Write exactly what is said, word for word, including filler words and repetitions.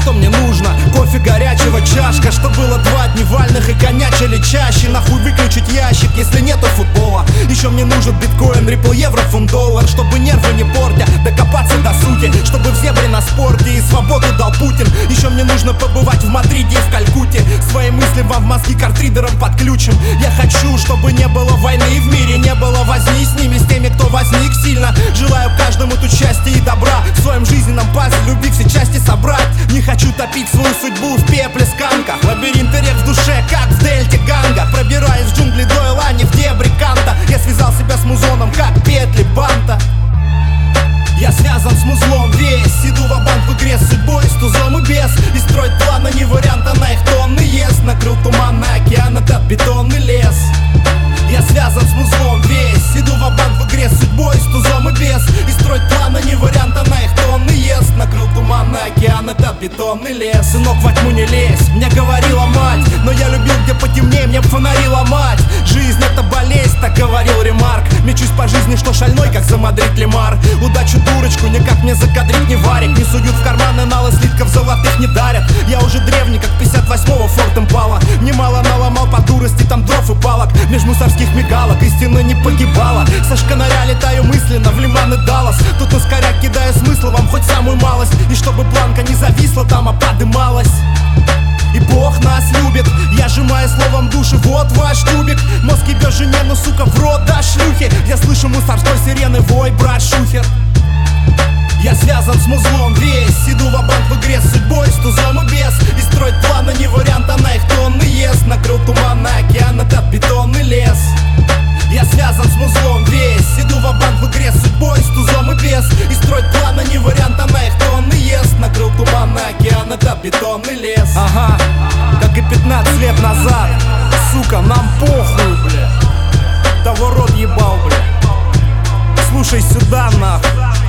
что мне нужно? Кофе горячего, чашка, что было два дни вальных и конячили чаще. Нахуй выключить ящик, если нету футбола. Еще мне нужен биткоин, рипл, евро, фунт, доллар, чтобы нервы не портя, докопаться до сути, чтобы в зебре на спорте и свободу дал Путин. Еще мне нужно побывать в Мадриде и в Калькутте. Свои мысли вам в мозги картридером подключим. Я хочу, чтобы не было войны и в мире не было возни с ними, с теми, кто возник сильно. Желаю каждому тут счастья и добра, в своем жизненном пазле любви все части собрать. Не хочу топить свою судьбу в пепле сканках. Лабиринты рек в душе, как в дельте Ганга. Пробираясь в джунгли до Элани, в дебри Канта. Я связал себя с музоном, как петли банта. Я связан с музлом весь, иду ва-банк в игре с судьбой, с тузом и без. И строить планы не вариант, а на их тонны ест. Накрыл туманный океан, этот бетонный лес. Я связан с музлом весь, иду ва-банк в игре с судьбой, с тузом и без. И строить планы не вариант, а на их тонны ест. Накрыл туманный океан, этот бетонный лес. Сынок, во тьму не лезь, мне говорила мать, но я любил, где потемнее, мне б фонари ломать. Жизнь это болезнь, так говорил Ремарк. Мечусь по жизни, что шальной, как замадрить Лемар. Удачу дурочку, никак мне закадрить не варик. Не суют в карманы, налы слитков золотых не дарят. Я уже древний, как пятьдесят восьмого Форд Импала. Немало наломал по дурости, там дров и палок. Меж мусорских мигалок истина не погибала. Со шканаря летаю мысленно в Лиман и Даллас. Тут ускоря кидаю смысл вам хоть самую малость. И чтобы планка не зависла там, а подымалась. И Бог нас любит, я сжимаю словом души, вот ваш тюбик. Мозг ебет жене, но сука в рот до шлюхи. Я слышу мусорской сирены вой, брат Шухер. Я связан с музлом весь, иду ва-банк в игре с судьбой, с тузом и без. И строить планы не вариант, а на их тонны ест. Накрыл туманный океан, этот бетонный лес. Я связан с музлом весь, иду ва-банк в игре с судьбой, с тузом и без. И строить планы не вариант, а на их тонны ест. Накрыл туманный океан, этот бетонный лес. Ага, как и пятнадцать лет назад. Сука, нам похуй, бля. Того рот ебал, бля. Слушай сюда, нахуй.